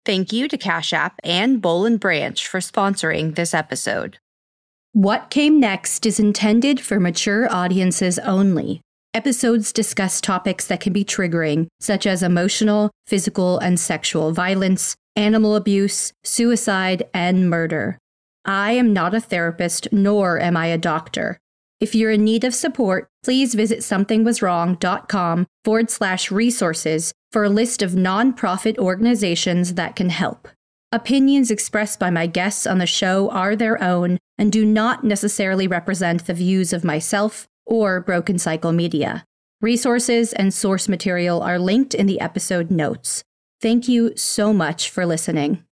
Thank you to Cash App and Boll & Branch for sponsoring this episode. What Came Next is intended for mature audiences only. Episodes discuss topics that can be triggering, such as emotional, physical, and sexual violence, animal abuse, suicide, and murder. I am not a therapist, nor am I a doctor. If you're in need of support, please visit somethingwaswrong.com/resources for a list of nonprofit organizations that can help. Opinions expressed by my guests on the show are their own and do not necessarily represent the views of myself or Broken Cycle Media. Resources and source material are linked in the episode notes. Thank you so much for listening.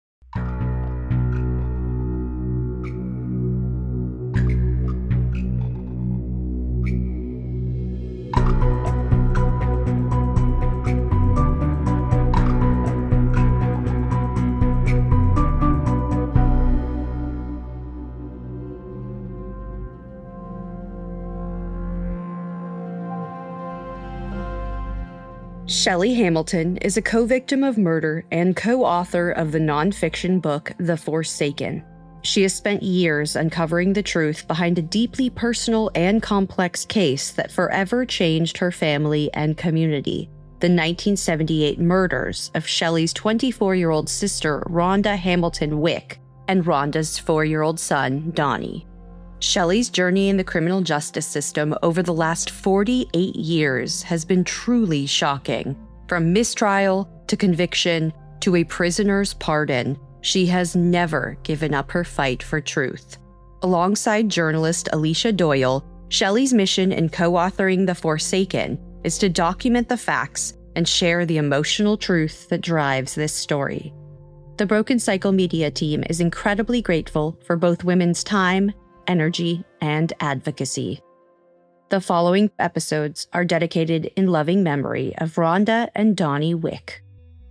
Shelley Hamilton is a co-victim of murder and co-author of the nonfiction book The Forsaken. She has spent years uncovering the truth behind a deeply personal and complex case that forever changed her family and community: the 1978 murders of Shelley's 24-year-old sister, Rhonda Hamilton Wick, and Rhonda's 4-year-old son, Donnie. Shelley's journey in the criminal justice system over the last 48 years has been truly shocking. From mistrial to conviction to a prisoner's pardon, she has never given up her fight for truth. Alongside journalist Alicia Doyle, Shelley's mission in co-authoring The Forsaken is to document the facts and share the emotional truth that drives this story. The Broken Cycle Media team is incredibly grateful for both women's time, energy, and advocacy. The following episodes are dedicated in loving memory of Rhonda and Donnie Wick.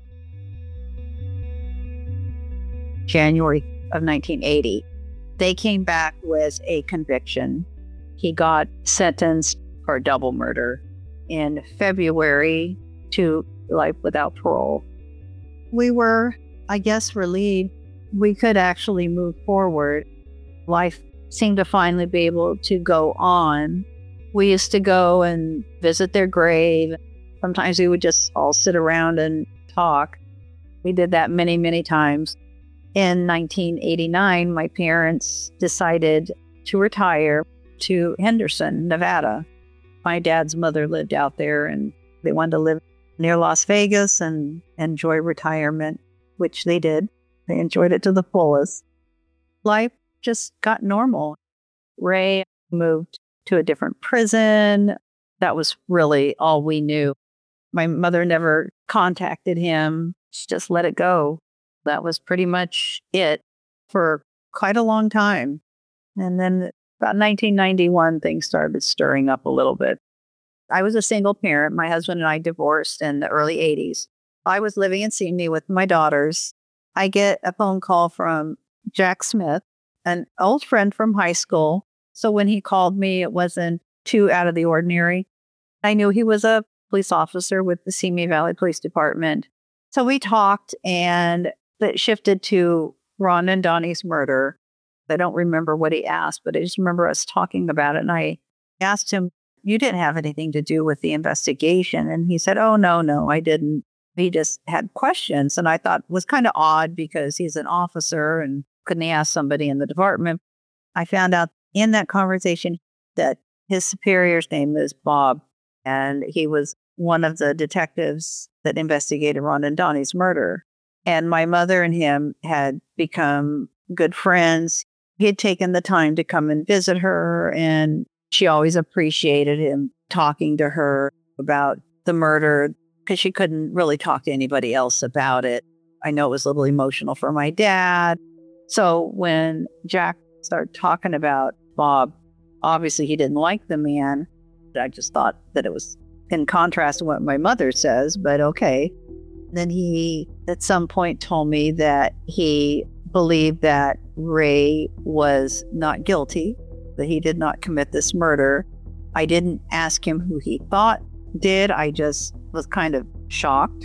January of 1980, they came back with a conviction. He got sentenced for double murder. In February to life without parole. We were, I guess, relieved we could actually move forward. Life seemed to finally be able to go on. We used to go and visit their grave. Sometimes we would just all sit around and talk. We did that many, many times. In 1989, my parents decided to retire to Henderson, Nevada. My dad's mother lived out there, and they wanted to live near Las Vegas and enjoy retirement, which they did. They enjoyed it to the fullest. Life just got normal. Ray moved to a different prison. That was really all we knew. My mother never contacted him. She just let it go. That was pretty much it for quite a long time. And then about 1991, things started stirring up a little bit. I was a single parent. My husband and I divorced in the early 80s. I was living in Sydney with my daughters. I get a phone call from Jack Smith, an old friend from high school. So when he called me, it wasn't too out of the ordinary. I knew he was a police officer with the Simi Valley Police Department. So we talked, and it shifted to Ron and Donnie's murder. I don't remember what he asked, but I just remember us talking about it. And I asked him, "You didn't have anything to do with the investigation?" And he said, "Oh, no, I didn't." He just had questions. And I thought it was kind of odd because he's an officer and couldn't he ask somebody in the department? I found out in that conversation that his superior's name is Bob, and he was one of the detectives that investigated Ron and Donnie's murder. And my mother and him had become good friends. He had taken the time to come and visit her, and she always appreciated him talking to her about the murder because she couldn't really talk to anybody else about it. I know it was a little emotional for my dad. So when Jack started talking about Bob, obviously he didn't like the man. I just thought that it was in contrast to what my mother says, but okay. Then he, at some point, told me that he believed that Ray was not guilty, that he did not commit this murder. I didn't ask him who he thought did. I just was kind of shocked.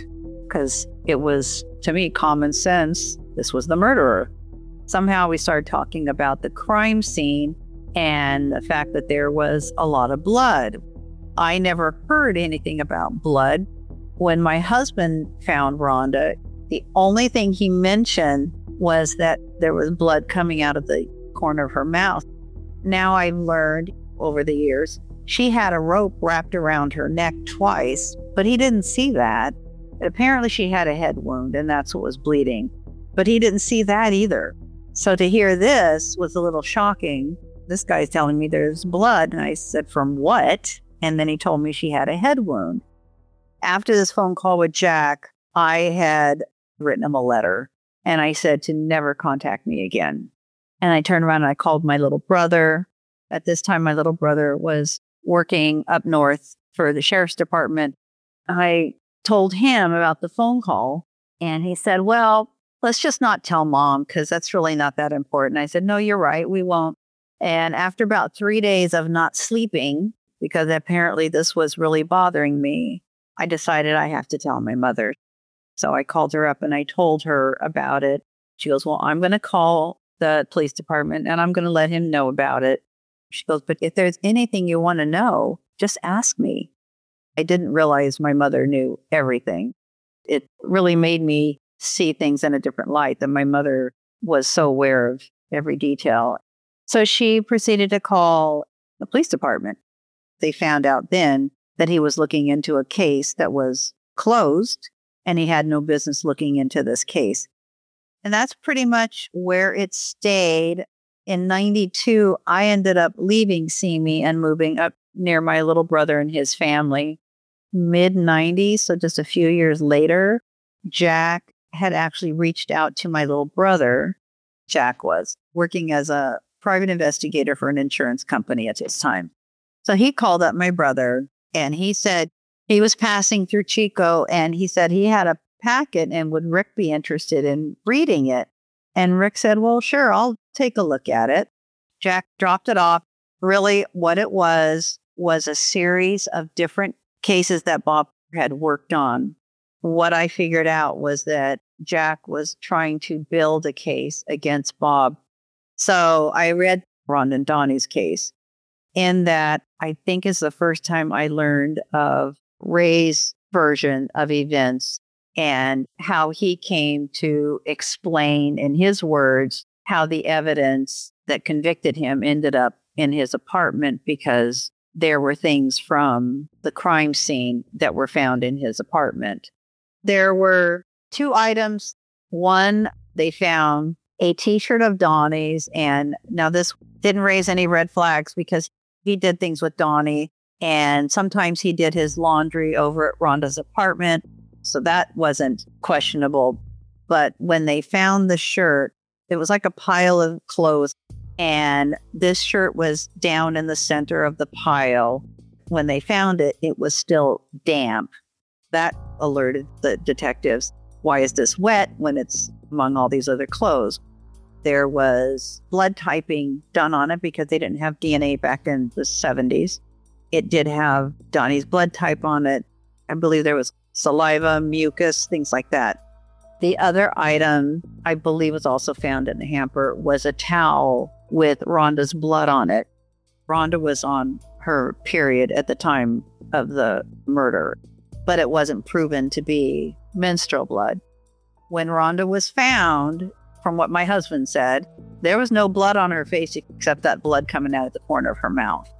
because it was, to me, common sense. This was the murderer. Somehow we started talking about the crime scene and the fact that there was a lot of blood. I never heard anything about blood. When my husband found Rhonda, the only thing he mentioned was that there was blood coming out of the corner of her mouth. Now I've learned over the years, she had a rope wrapped around her neck twice, but he didn't see that. Apparently she had a head wound and that's what was bleeding, but he didn't see that either. So to hear this was a little shocking. This guy's telling me there's blood. And I said, from what? And then he told me she had a head wound. After this phone call with Jack, I had written him a letter and I said to never contact me again. And I turned around and I called my little brother. At this time, my little brother was working up north for the sheriff's department. I told him about the phone call and he said, well, let's just not tell mom because that's really not that important. I said, no, you're right. We won't. And after about 3 days of not sleeping, because apparently this was really bothering me, I decided I have to tell my mother. So I called her up and I told her about it. She goes, well, I'm going to call the police department and I'm going to let him know about it. She goes, but if there's anything you want to know, just ask me. I didn't realize my mother knew everything. It really made me see things in a different light, that my mother was so aware of every detail. So she proceeded to call the police department. They found out then that he was looking into a case that was closed and he had no business looking into this case. And that's pretty much where it stayed. In 92, I ended up leaving Simi and moving up near my little brother and his family. Mid-90s, so just a few years later, Jack had actually reached out to my little brother. Jack was working as a private investigator for an insurance company at this time. So he called up my brother and he said he was passing through Chico and he said he had a packet and would Rick be interested in reading it? And Rick said, well, sure, I'll take a look at it. Jack dropped it off. Really, what it was a series of different cases that Bob had worked on. What I figured out was that Jack was trying to build a case against Bob. So I read Rhonda and Donnie's case. In that, I think is the first time I learned of Ray's version of events and how he came to explain in his words how the evidence that convicted him ended up in his apartment because there were things from the crime scene that were found in his apartment. There were 2 items. One, they found a T-shirt of Donnie's. And now this didn't raise any red flags because he did things with Donnie. And sometimes he did his laundry over at Rhonda's apartment. So that wasn't questionable. But when they found the shirt, it was like a pile of clothes. And this shirt was down in the center of the pile. When they found it, it was still damp. That alerted the detectives. Why is this wet when it's among all these other clothes? There was blood typing done on it because they didn't have DNA back in the 70s. It did have Donnie's blood type on it. I believe there was saliva, mucus, things like that. The other item I believe was also found in the hamper was a towel with Rhonda's blood on it. Rhonda was on her period at the time of the murder, but it wasn't proven to be menstrual blood. When Rhonda was found, from what my husband said, there was no blood on her face except that blood coming out of the corner of her mouth.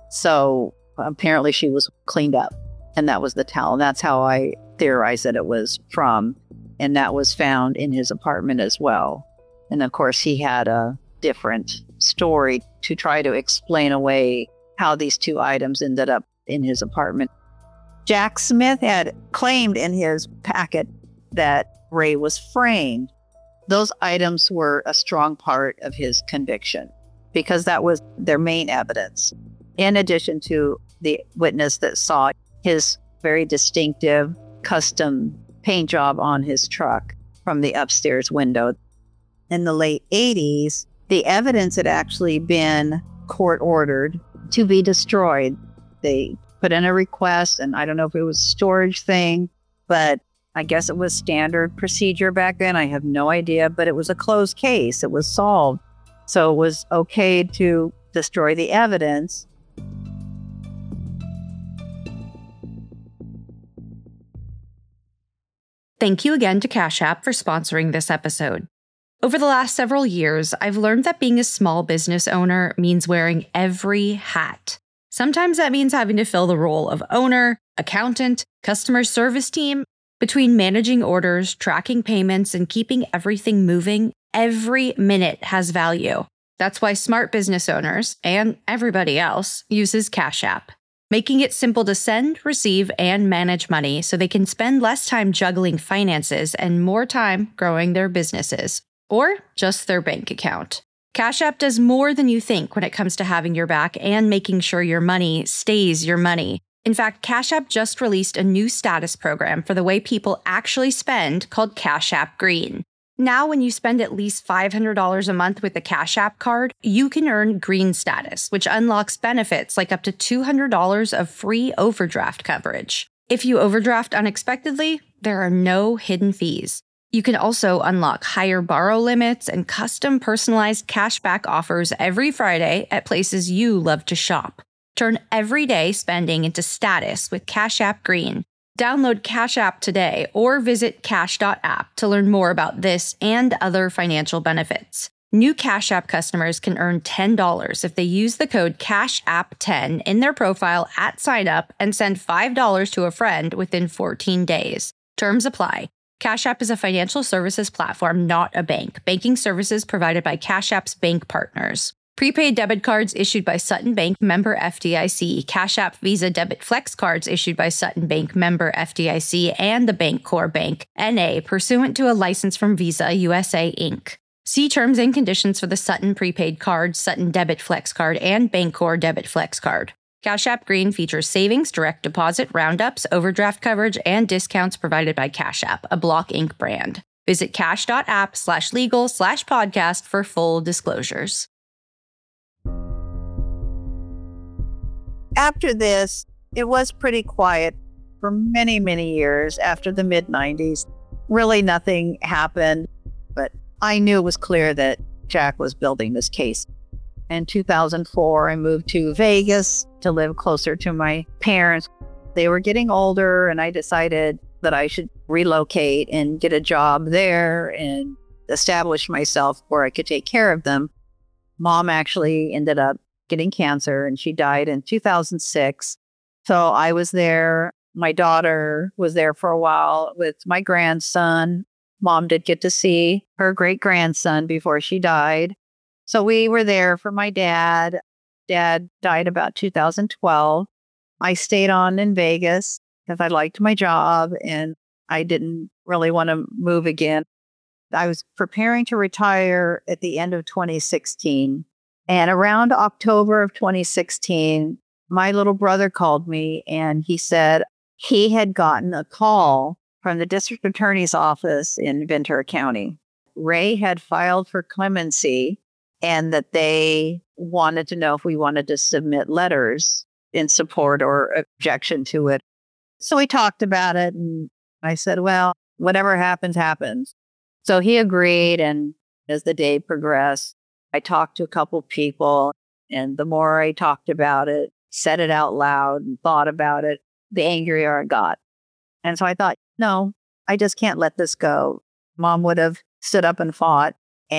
So apparently she was cleaned up, and that was the towel. And that's how I theorized that it was from. And that was found in his apartment as well. And of course, he had a different story to try to explain away how these 2 items ended up in his apartment. Jack Smith had claimed in his packet that Ray was framed. Those items were a strong part of his conviction because that was their main evidence. In addition to the witness that saw his very distinctive custom paint job on his truck from the upstairs window. In the late 80s, the evidence had actually been court ordered to be destroyed. They put in a request, and I don't know if it was a storage thing, but I guess it was standard procedure back then. I have no idea, but it was a closed case. It was solved. So it was okay to destroy the evidence. Thank you again to Cash App for sponsoring this episode. Over the last several years, I've learned that being a small business owner means wearing every hat. Sometimes that means having to fill the role of owner, accountant, customer service team. Between managing orders, tracking payments, and keeping everything moving, every minute has value. That's why smart business owners, and everybody else, uses Cash App, making it simple to send, receive, and manage money so they can spend less time juggling finances and more time growing their businesses, or just their bank account. Cash App does more than you think when it comes to having your back and making sure your money stays your money. In fact, Cash App just released a new status program for the way people actually spend called Cash App Green. Now, when you spend at least $500 a month with the Cash App card, you can earn green status, which unlocks benefits like up to $200 of free overdraft coverage. If you overdraft unexpectedly, there are no hidden fees. You can also unlock higher borrow limits and custom personalized cashback offers every Friday at places you love to shop. Turn everyday spending into status with Cash App Green. Download Cash App today or visit cash.app to learn more about this and other financial benefits. New Cash App customers can earn $10 if they use the code CASHAPP10 in their profile at sign-up and send $5 to a friend within 14 days. Terms apply. Cash App is a financial services platform, not a bank. Banking services provided by Cash App's bank partners. Prepaid debit cards issued by Sutton Bank, member FDIC. Cash App Visa Debit Flex cards issued by Sutton Bank, member FDIC, and the Bancorp Bank, N.A., pursuant to a license from Visa USA, Inc. See terms and conditions for the Sutton Prepaid Card, Sutton Debit Flex Card, and Bancorp Debit Flex Card. Cash App Green features savings, direct deposit, roundups, overdraft coverage, and discounts provided by Cash App, a Block Inc. brand. Visit cash.app/legal/podcast for full disclosures. After this, it was pretty quiet for many, many years after the mid-90s. Really nothing happened, but I knew it was clear that Jack was building this case. In 2004, I moved to Vegas to live closer to my parents. They were getting older, and I decided that I should relocate and get a job there and establish myself where I could take care of them. Mom actually ended up getting cancer, and she died in 2006. So I was there. My daughter was there for a while with my grandson. Mom did get to see her great-grandson before she died. So we were there for my dad. Dad died about 2012. I stayed on in Vegas because I liked my job and I didn't really want to move again. I was preparing to retire at the end of 2016. And around October of 2016, my little brother called me and he said he had gotten a call from the district attorney's office in Ventura County. Ray had filed for clemency and that they wanted to know if we wanted to submit letters in support or objection to it. So we talked about it and I said, well, whatever happens, happens. So he agreed. And as the day progressed, I talked to a couple people, and the more I talked about it, said it out loud and thought about it, the angrier I got. And so I thought, no, I just can't let this go. Mom would have stood up and fought,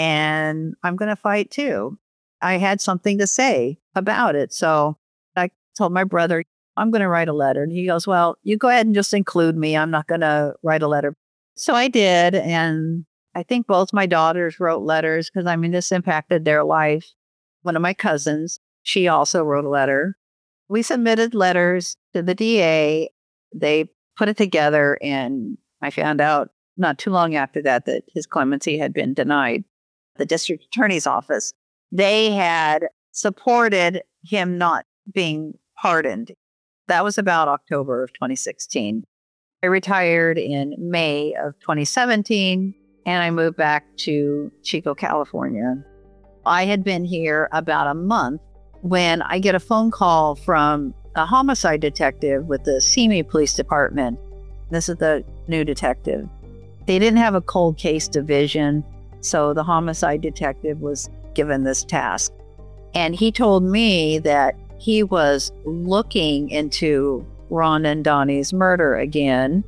and I'm going to fight too. I had something to say about it. So I told my brother, I'm going to write a letter. And he goes, well, you go ahead and just include me. I'm not going to write a letter. So I did. And I think both my daughters wrote letters because, this impacted their life. One of my cousins, she also wrote a letter. We submitted letters to the DA. They put it together, and I found out not too long after that his clemency had been denied. The district attorney's office, they had supported him not being pardoned. That was about October of 2016. I retired in May of 2017. And I moved back to Chico, California. I had been here about a month when I get a phone call from a homicide detective with the Simi Police Department. This is the new detective. They didn't have a cold case division, so the homicide detective was given this task. And he told me that he was looking into Rhonda and Donnie's murder again,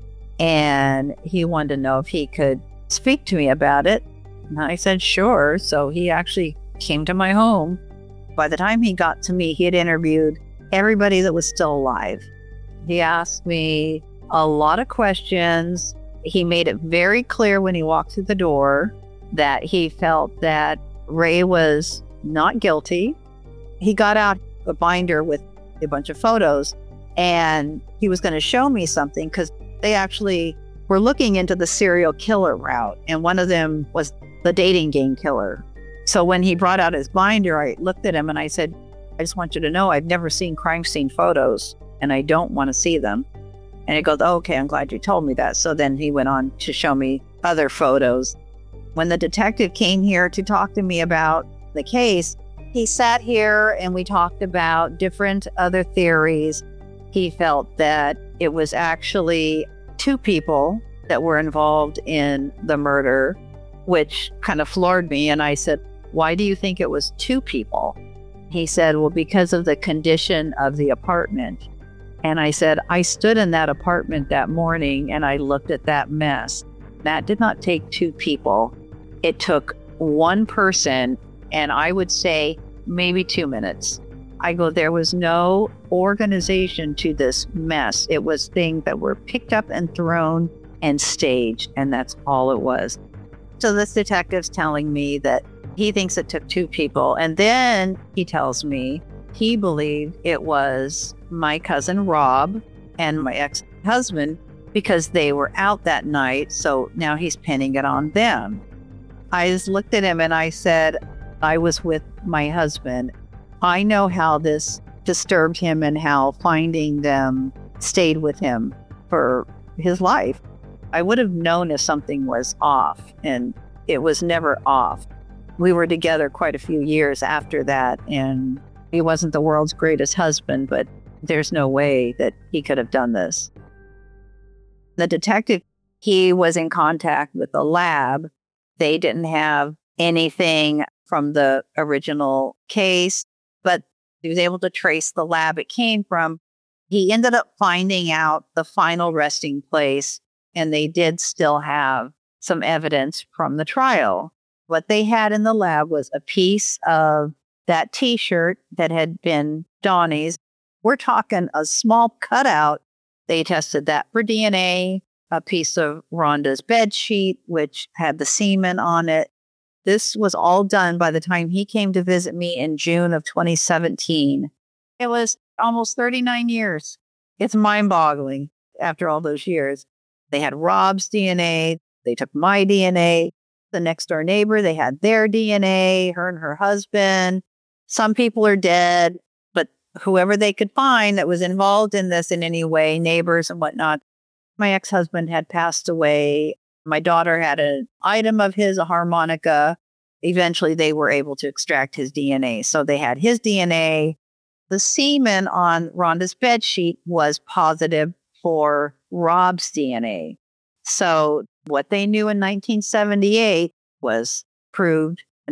and he wanted to know if he could speak to me about it. And I said, sure. So he actually came to my home. By the time he got to me, he had interviewed everybody that was still alive. He asked me a lot of questions. He made it very clear when he walked through the door that he felt that Ray was not guilty. He got out a binder with a bunch of photos, and he was going to show me something because they actually were looking into the serial killer route, and one of them was the dating game killer. So when he brought out his binder, I looked at him and I said, I just want you to know I've never seen crime scene photos, and I don't want to see them. And he goes, oh, okay, I'm glad you told me that. So then he went on to show me other photos. When the detective came here to talk to me about the case, he sat here and we talked about different other theories. He felt that it was actually two people that were involved in the murder, which kind of floored me. And I said, why do you think it was two people? He said, well, because of the condition of the apartment. And I said, I stood in that apartment that morning and I looked at that mess. That did not take two people. It took one person, and I would say maybe 2 minutes. I go, there was no organization to this mess. It was things that were picked up and thrown and staged, and that's all it was. So this detective's telling me that he thinks it took two people. And then he tells me he believed it was my cousin Rob and my ex-husband because they were out that night. So now he's pinning it on them. I just looked at him and I said, I was with my husband. I know how this disturbed him and how finding them stayed with him for his life. I would have known if something was off, and it was never off. We were together quite a few years after that, and he wasn't the world's greatest husband, but there's no way that he could have done this. The detective, he was in contact with the lab. They didn't have anything from the original case, but he was able to trace the lab it came from. He ended up finding out the final resting place, and they did still have some evidence from the trial. What they had in the lab was a piece of that T-shirt that had been Donnie's. We're talking a small cutout. They tested that for DNA, a piece of Rhonda's bed sheet, which had the semen on it. This was all done by the time he came to visit me in June of 2017. It was almost 39 years. It's mind-boggling after all those years. They had Rob's DNA. They took my DNA. The next door neighbor, they had their DNA, her and her husband. Some people are dead, but whoever they could find that was involved in this in any way, neighbors and whatnot. My ex-husband had passed away. My daughter had an item of his, a harmonica. Eventually, they were able to extract his DNA. So they had his DNA. The semen on Rhonda's bedsheet was positive for Rob's DNA. So what they knew in 1978 was proved in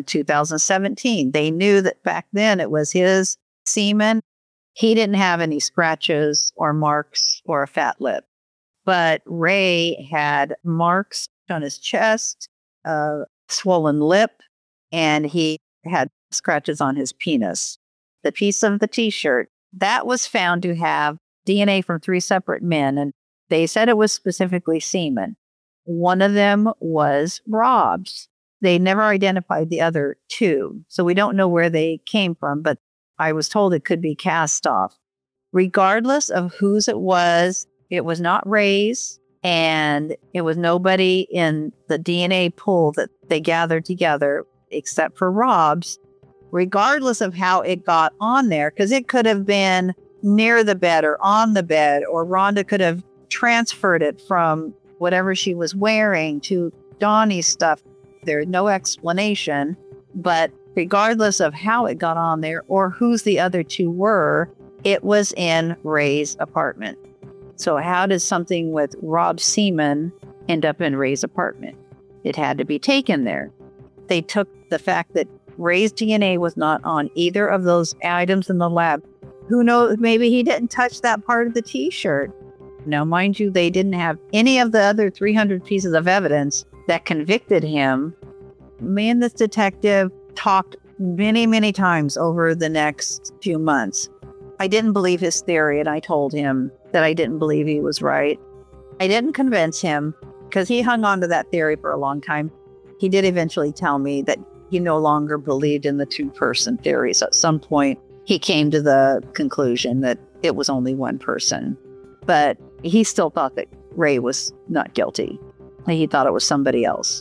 2017. They knew that back then it was his semen. He didn't have any scratches or marks or a fat lip. But Ray had marks on his chest, a swollen lip, and he had scratches on his penis. The piece of the T-shirt, that was found to have DNA from 3 separate men, and they said it was specifically semen. One of them was Rob's. They never identified the other 2, so we don't know where they came from, but I was told it could be cast off. Regardless of whose it was not Ray's, and it was nobody in the DNA pool that they gathered together except for Rob's, regardless of how it got on there, because it could have been near the bed or on the bed, or Rhonda could have transferred it from whatever she was wearing to Donnie's stuff. There's no explanation, but regardless of how it got on there or whose the other 2 were, it was in Ray's apartment. So how did something with Rob semen end up in Ray's apartment? It had to be taken there. They took the fact that Ray's DNA was not on either of those items in the lab. Who knows, maybe he didn't touch that part of the t-shirt. Now, mind you, they didn't have any of the other 300 pieces of evidence that convicted him. Me and this detective talked many, many times over the next few months. I didn't believe his theory, and I told him that I didn't believe he was right. I didn't convince him because he hung on to that theory for a long time. He did eventually tell me that he no longer believed in the two-person theory. So at some point, he came to the conclusion that it was only one person. But he still thought that Ray was not guilty. He thought it was somebody else.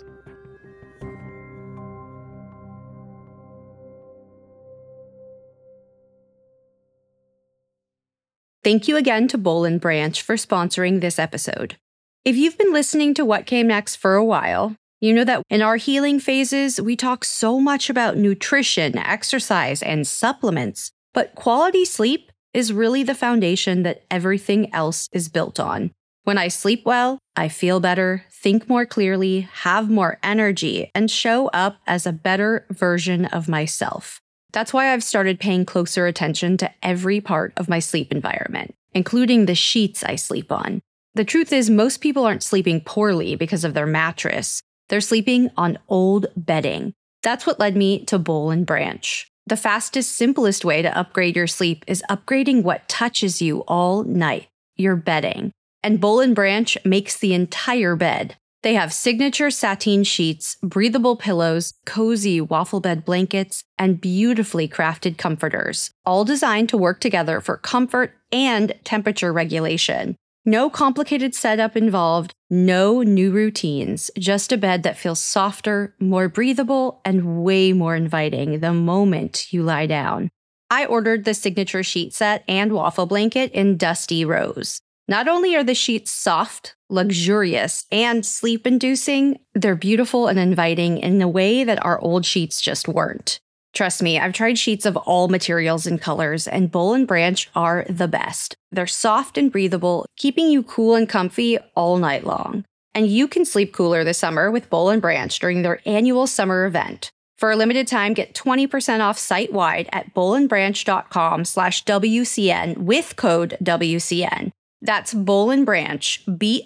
Thank you again to Boll & Branch for sponsoring this episode. If you've been listening to What Came Next for a while, you know that in our healing phases, we talk so much about nutrition, exercise, and supplements, but quality sleep is really the foundation that everything else is built on. When I sleep well, I feel better, think more clearly, have more energy, and show up as a better version of myself. That's why I've started paying closer attention to every part of my sleep environment, including the sheets I sleep on. The truth is, most people aren't sleeping poorly because of their mattress. They're sleeping on old bedding. That's what led me to Boll & Branch. The fastest, simplest way to upgrade your sleep is upgrading what touches you all night, your bedding. And Boll & Branch makes the entire bed. They have signature sateen sheets, breathable pillows, cozy waffle bed blankets, and beautifully crafted comforters, all designed to work together for comfort and temperature regulation. No complicated setup involved, no new routines, just a bed that feels softer, more breathable, and way more inviting the moment you lie down. I ordered the signature sheet set and waffle blanket in Dusty Rose. Not only are the sheets soft, luxurious, and sleep-inducing, they're beautiful and inviting in a way that our old sheets just weren't. Trust me, I've tried sheets of all materials and colors, and Boll & Branch are the best. They're soft and breathable, keeping you cool and comfy all night long. And you can sleep cooler this summer with Boll & Branch during their annual summer event. For a limited time, get 20% off site-wide at bollandbranch.com/WCN with code WCN. That's Boll & Branch,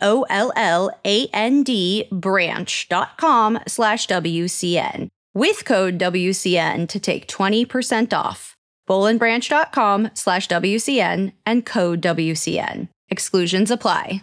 BOLLAND branch.com/WCN. With code WCN to take 20% off. bollandbranch.com/WCN and code WCN. Exclusions apply.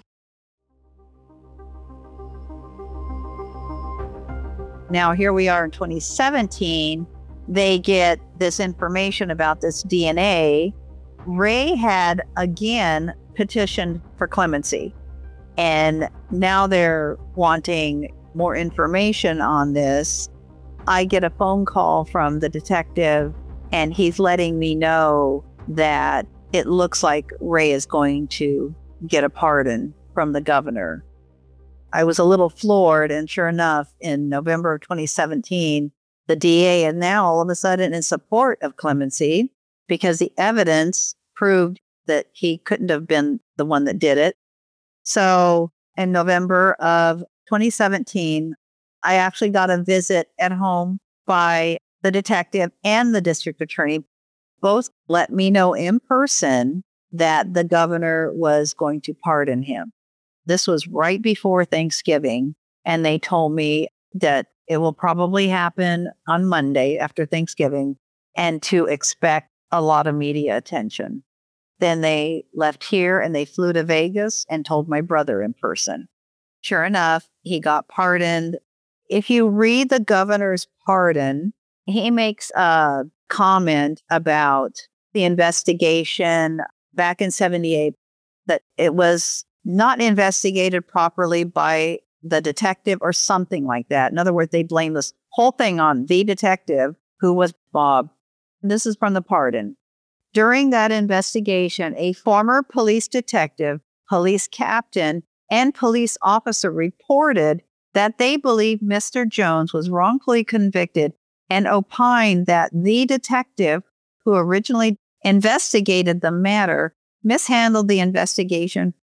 Now, here we are in 2017. They get this information about this DNA. Ray had again petitioned for clemency, and now they're wanting more information on this. I get a phone call from the detective, and he's letting me know that it looks like Ray is going to get a pardon from the governor. I was a little floored, and sure enough, in November of 2017, the DA is now all of a sudden in support of clemency because the evidence proved that he couldn't have been the one that did it. So in November of 2017, I actually got a visit at home by the detective and the district attorney. Both let me know in person that the governor was going to pardon him. This was right before Thanksgiving, and they told me that it will probably happen on Monday after Thanksgiving and to expect a lot of media attention. Then they left here and they flew to Vegas and told my brother in person. Sure enough, he got pardoned. If you read the governor's pardon, he makes a comment about the investigation back in 78, that it was not investigated properly by the detective or something like that. In other words, they blame this whole thing on the detective, who was Bob. This is from the pardon. During that investigation, a former police detective, police captain, and police officer reported that they believed Mr. Jones was wrongfully convicted and opined that the detective who originally investigated the matter mishandled the investigation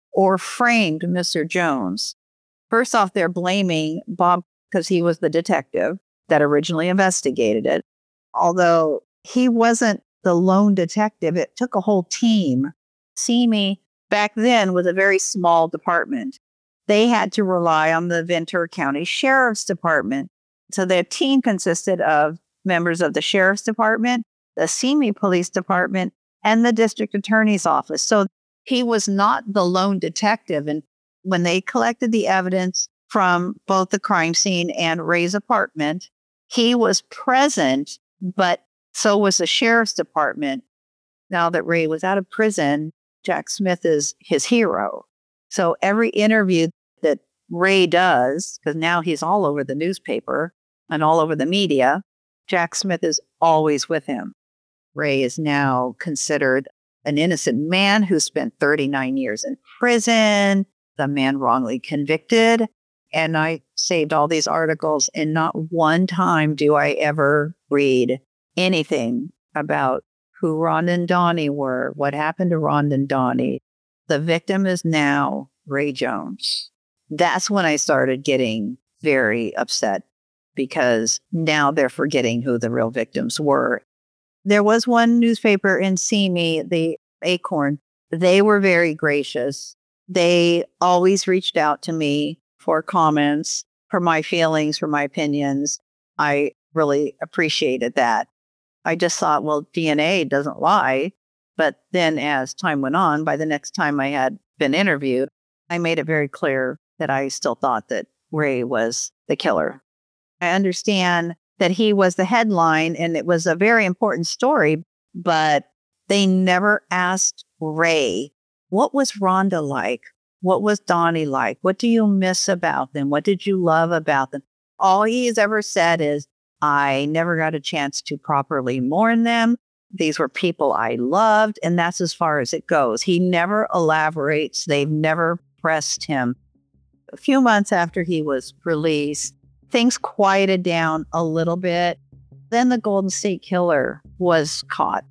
or framed Mr. Jones. First off, they're blaming Bob because he was the detective that originally investigated it. Although he wasn't the lone detective, it took a whole team. Simi back then was a very small department. They had to rely on the Ventura County Sheriff's Department. So their team consisted of members of the Sheriff's Department, the Simi Police Department, and the District Attorney's Office. So he was not the lone detective. And when they collected the evidence from both the crime scene and Ray's apartment, he was present, but so was the Sheriff's Department. Now that Ray was out of prison, Jack Smith is his hero. So every interview that Ray does, because now he's all over the newspaper and all over the media, Jack Smith is always with him. Ray is now considered an innocent man who spent 39 years in prison, the man wrongly convicted. And I saved all these articles, and not one time do I ever read anything about who Rhonda and Donnie were, what happened to Rhonda and Donnie. The victim is now Ray Jones. That's when I started getting very upset, because now they're forgetting who the real victims were. There was one newspaper in Simi, the Acorn. They were very gracious. They always reached out to me for comments, for my feelings, for my opinions. I really appreciated that. I just thought, well, DNA doesn't lie. But then as time went on, by the next time I had been interviewed, I made it very clear that I still thought that Ray was the killer. I understand that he was the headline and it was a very important story, but they never asked Ray, what was Rhonda like? What was Donnie like? What do you miss about them? What did you love about them? All he's ever said is, I never got a chance to properly mourn them. These were people I loved, and that's as far as it goes. He never elaborates. They've never pressed him. A few months after he was released, things quieted down a little bit. Then the Golden State Killer was caught.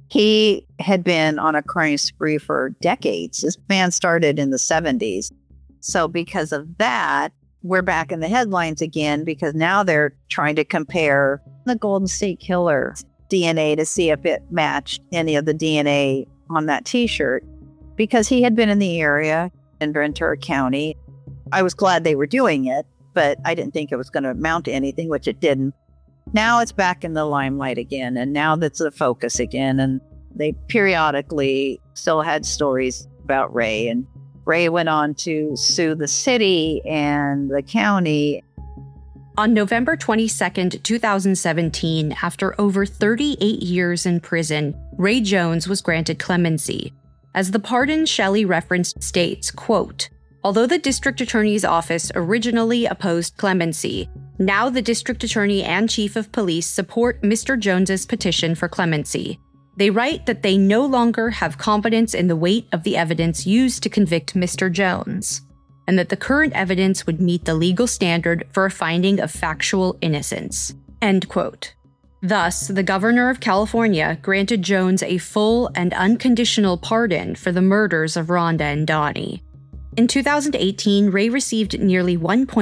He had been on a crime spree for decades. This man started in the 70s. So because of that, we're back in the headlines again, because now they're trying to compare the Golden State Killer DNA to see if it matched any of the DNA on that T-shirt, because he had been in the area in Ventura County. I was glad they were doing it, but I didn't think it was going to amount to anything, which it didn't. Now it's back in the limelight again, and now that's the focus again. And they periodically still had stories about Ray, and Ray went on to sue the city and the county. On November 22nd, 2017, after over 38 years in prison, Ray Jones was granted clemency. As the pardon Shelley referenced states, quote, although the district attorney's office originally opposed clemency, now the district attorney and chief of police support Mr. Jones's petition for clemency. They write that they no longer have confidence in the weight of the evidence used to convict Mr. Jones, and that the current evidence would meet the legal standard for a finding of factual innocence. End quote. Thus, the governor of California granted Jones a full and unconditional pardon for the murders of Rhonda and Donnie. In 2018, Ray received nearly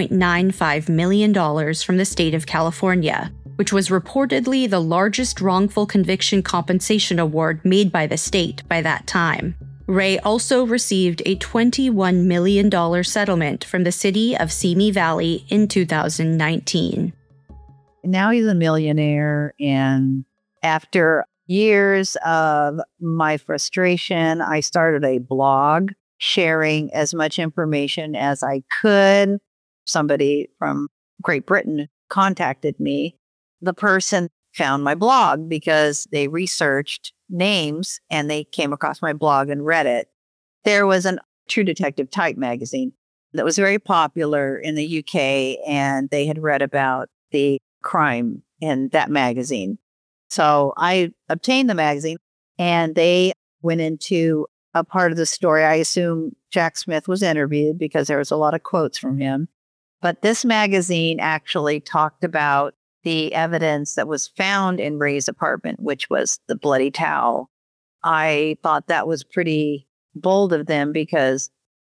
$1.95 million from the state of California, which was reportedly the largest wrongful conviction compensation award made by the state by that time. Ray also received a $21 million settlement from the city of Simi Valley in 2019. Now he's a millionaire, and after years of my frustration, I started a blog sharing as much information as I could. Somebody from Great Britain contacted me. The person found my blog because they researched names and they came across my blog and read it. There was a True Detective type magazine that was very popular in the UK, and they had read about the crime in that magazine. So I obtained the magazine, and they went into a part of the story. I assume Jack Smith was interviewed because there was a lot of quotes from him. But this magazine actually talked about the evidence that was found in Ray's apartment, which was the bloody towel. I thought that was pretty bold of them, because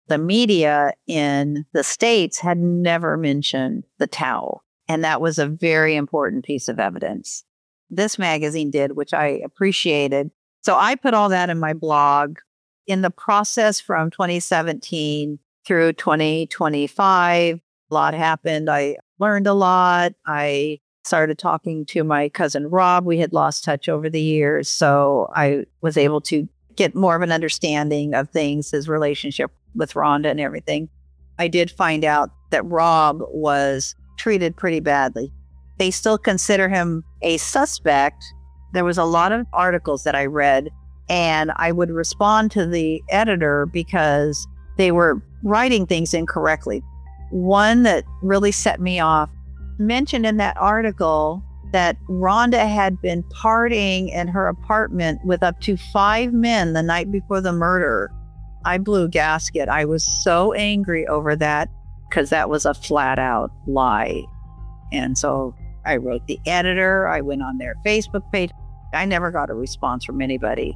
The media in the States had never mentioned the towel. And that was a very important piece of evidence. This magazine did, which I appreciated. So I put all that in my blog. In the process from 2017 through 2025, a lot happened. I learned a lot. I started talking to my cousin Rob. We had lost touch over the years. So I was able to get more of an understanding of things, his relationship with Rhonda and everything. I did find out that Rob was treated pretty badly. They still consider him a suspect. There was a lot of articles that I read, and I would respond to the editor because they were writing things incorrectly. One that really set me off mentioned in that article that Rhonda had been partying in her apartment with up to 5 men the night before the murder. I blew a gasket. I was so angry over that because that was a flat out lie. And so I wrote the editor. I went on their Facebook page. I never got a response from anybody.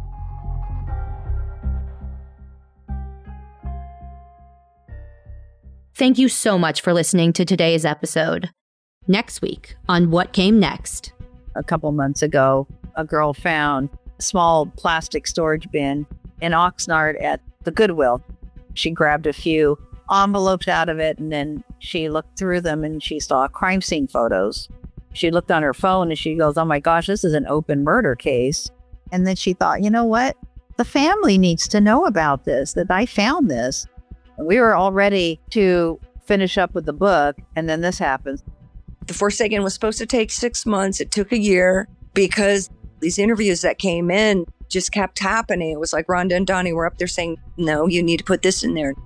Thank you so much for listening to today's episode. Next week on What Came Next. A couple months ago, a girl found a small plastic storage bin in Oxnard at the Goodwill. She grabbed a few envelopes out of it, and then she looked through them and she saw crime scene photos. She looked on her phone and she goes, oh my gosh, this is an open murder case. And then she thought, you know what? The family needs to know about this, that I found this. And we were all ready to finish up with the book, and then this happens. The Forsaken was supposed to take 6 months. It took a year because these interviews that came in just kept happening. It was like Rhonda and Donnie were up there saying, no, you need to put this in there.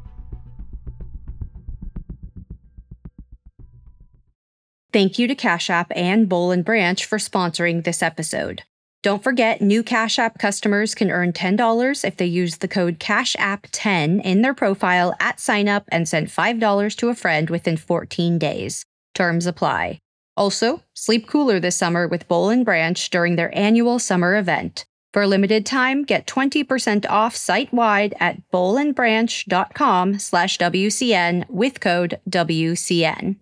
Thank you to Cash App and Boll & Branch for sponsoring this episode. Don't forget, new Cash App customers can earn $10 if they use the code CASHAPP10 in their profile at sign-up and send $5 to a friend within 14 days. Terms apply. Also, sleep cooler this summer with Boll & Branch during their annual summer event. For a limited time, get 20% off site-wide at bollandbranch.com/WCN with code WCN.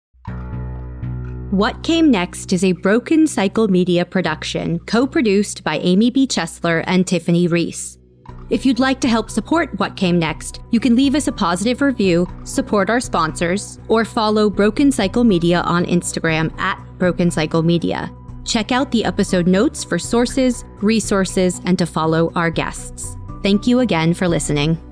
What Came Next is a Broken Cycle Media production, co-produced by Amy B. Chesler and Tiffany Reese. If you'd like to help support What Came Next, you can leave us a positive review, support our sponsors, or follow Broken Cycle Media on Instagram at Broken Cycle Media. Check out the episode notes for sources, resources, and to follow our guests. Thank you again for listening.